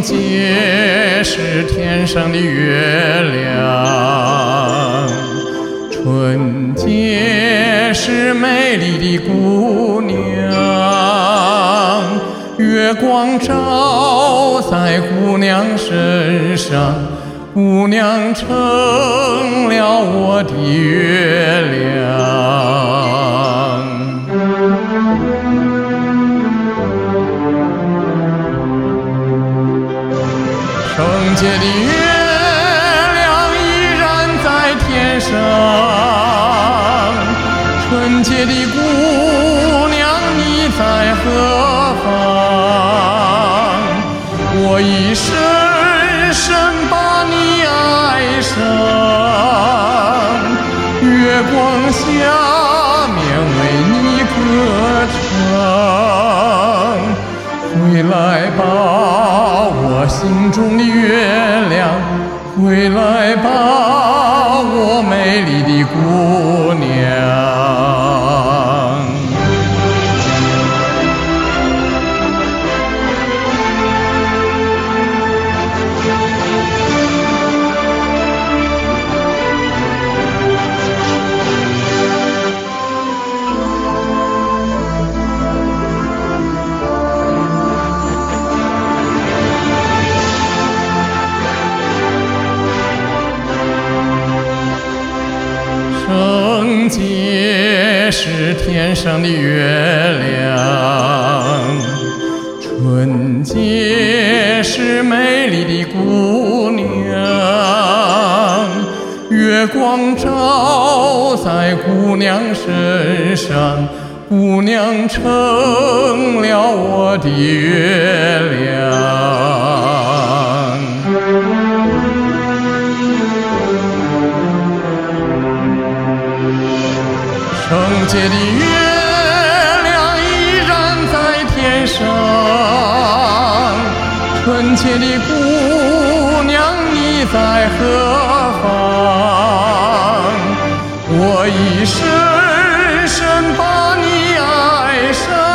节是天上的月亮，春节是美丽的姑娘，月光照在姑娘身上，姑娘成了我的月亮。圣洁的月亮依然在天上，纯洁的姑娘你在何方？我已深深把你爱上，月光下面为你歌唱。回来吧，我心中的月亮，回来吧，我美丽的姑娘。圣洁是天上的月亮，纯洁是美丽的姑娘，月光照在姑娘身上，姑娘成了我的月亮。圣洁的月亮依然在天上，纯洁的姑娘你在何方？我已深深把你爱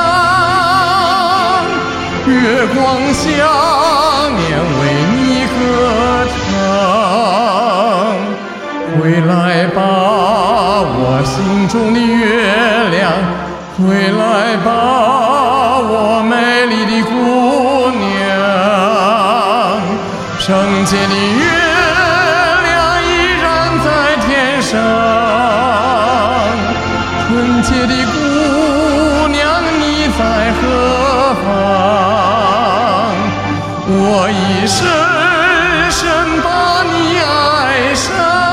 上，月光下面为你歌唱。回来吧，我心中的月亮，回来吧，我美丽的姑娘。圣洁的月亮依然在天上，纯洁的姑娘你在何方？我已深深把你爱上，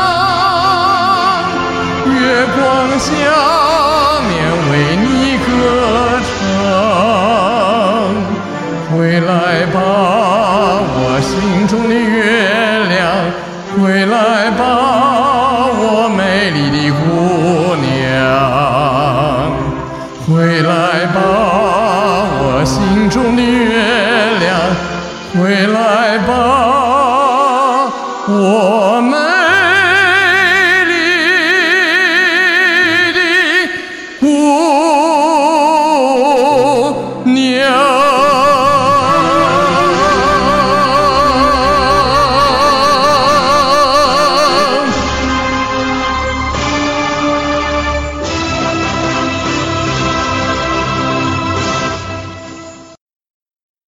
月光下面为你歌唱。回来吧，我心中的月亮，回来吧，我美丽的姑娘。回来吧，我心中的月亮，回来吧。